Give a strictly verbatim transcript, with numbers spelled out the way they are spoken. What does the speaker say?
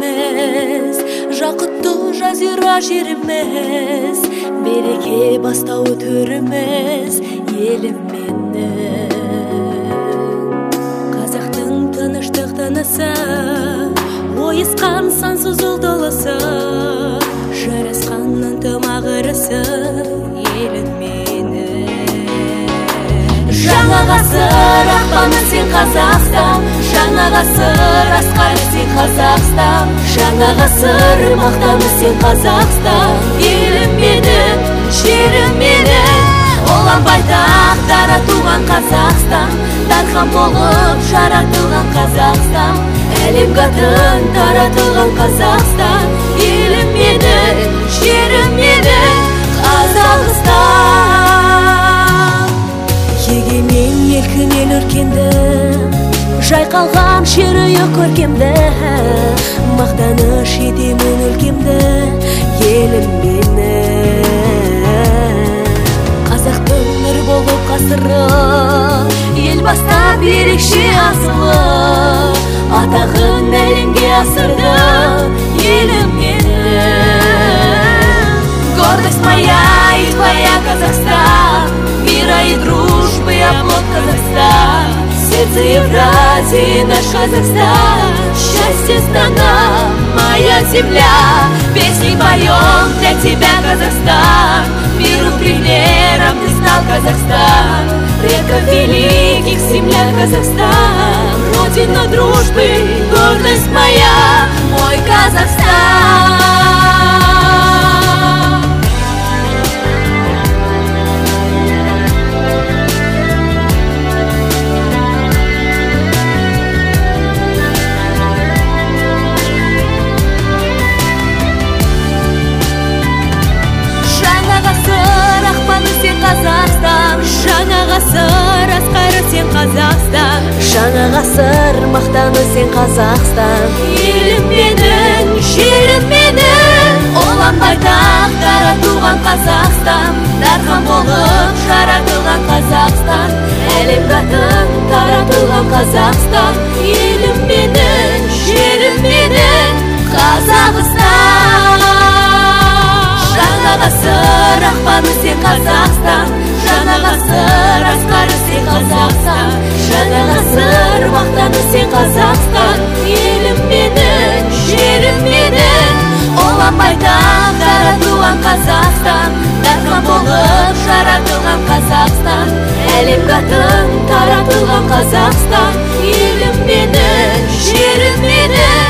жеріміз, жақұтты жазира жеріміз, береке бастауы төріміз, елім менің. Қазақтың тыныштық тынысы, ойысқан сансыз ұлдылысы, жарасқан ынтымақ ырысы, елім менің. Жаңа ғасыр ақпаны сен Қазақстан, жаңа ғасыр асқары сен Қазақстан, жаңа ғасыр мақтаны сен Қазақстан, елім менің, жерім менің. Олан байтақ дара туған Қазақстан, дархан болып жаратылған Қазақстан, әлем қатын таратылған Қазақстан, елім менің, жерім менің, Қазақстан. Егемен елкін ел өркенді, жайқалған шерұйық көркемді, мақтаныш етемін өлкемді, елім менің. Қазақтың нұр болып ғасыры, ел бастап ерекше асылы, атағын әлемге асырды, елім менің. Гордость моя и твоя, Казахстан, мира и дружбы оплот Казахстан, сердце Евразии наш Казахстан, счастье страна, моя земля, песни поем для тебя, Казахстан, миру примером ты стал, Казахстан, предков великих земля Казахстан, родина дружбы, гордость моя, мой Казахстан. Қазақстан, жаңа ғасыр асқары сен Қазақстан, жаңа ғасыр мақтаны сен Қазақстан, елім менің, жерім менің. Олан байтақ дара туған Қазақстан, дархан болып жаратылған Қазақстан, әлем қатын таратылған Қазақстан, елім менің, жерім менің, Қазақстан. Жаңа ғасыр ақпаны сен Қазақстан, жаңа ғасыр асқары сен Қазақстан, жаңа ғасыр мақтаны сен Қазақстан, елім менің, жерім менің. Олан байтақ дара туған Қазақстан, дархан болып жаратылған Қазақстан, әлем қатын таратылған Қазақстан, елім менің, жерім менің.